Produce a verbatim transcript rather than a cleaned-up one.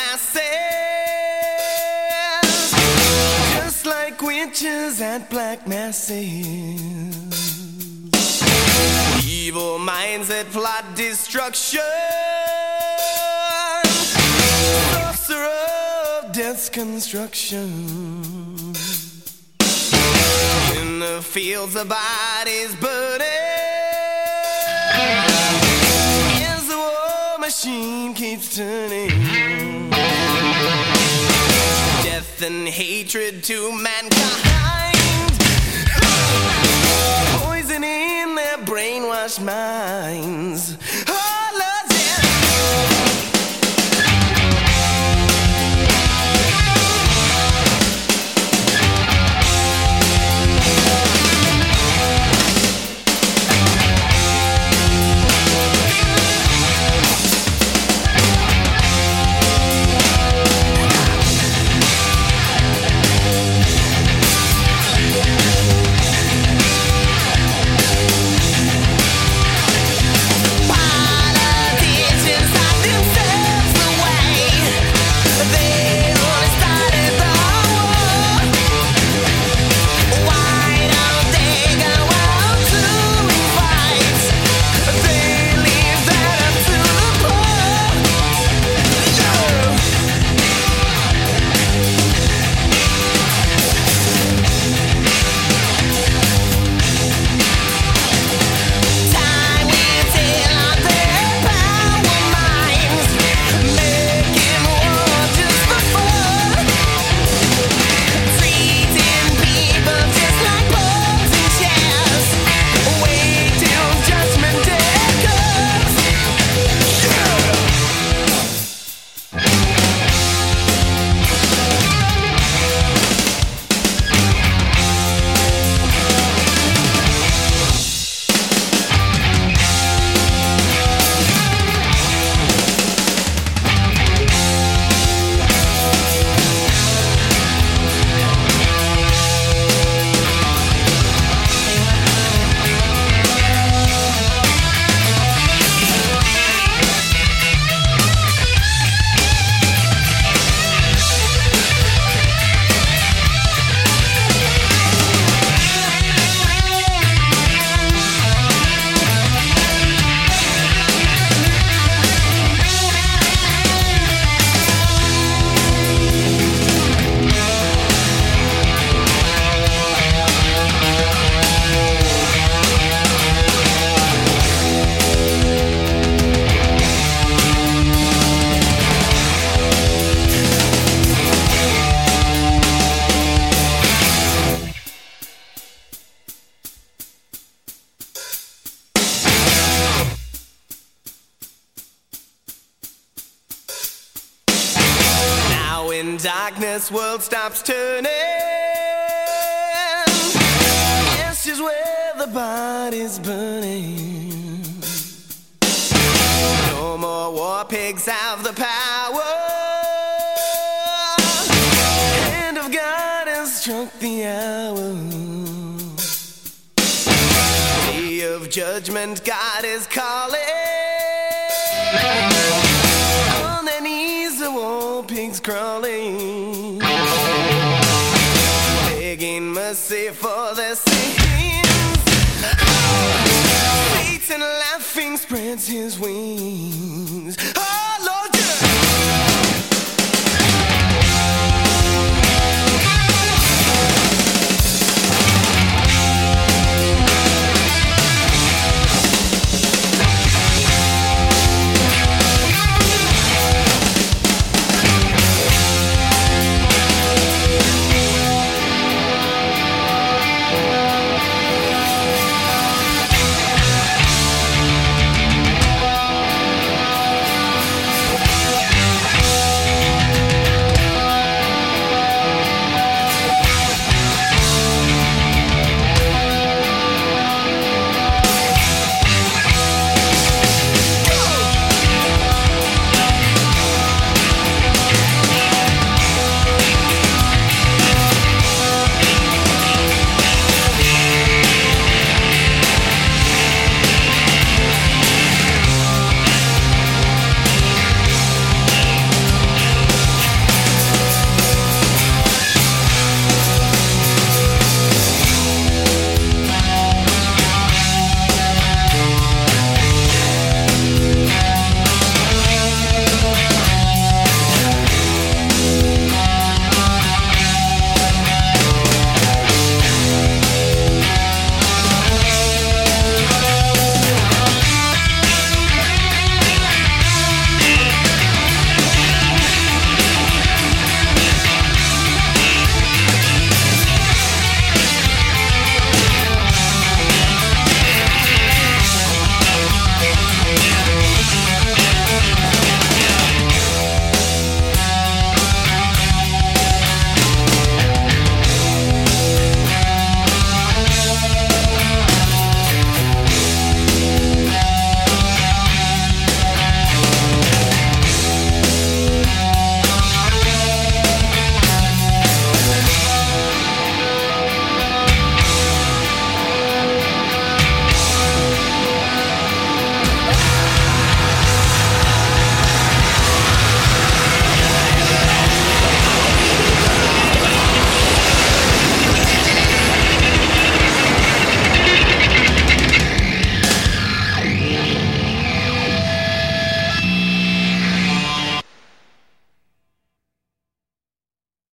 masses, just like witches at black masses. Evil minds that plot destruction, sorcerer of death's construction. In the fields of bodies burning, as the war machine keeps turning. Death and hatred to mankind, poison in their brainwashed minds. Oh, Lord, yeah. When darkness world stops turning, ashes where the body's burning. No more war pigs have the power. Hand of God has struck the hour. Day of judgment, God is calling. On their knees the war pigs crawling, begging mercy for their sins. Oh, Satan laughing spreads his wings.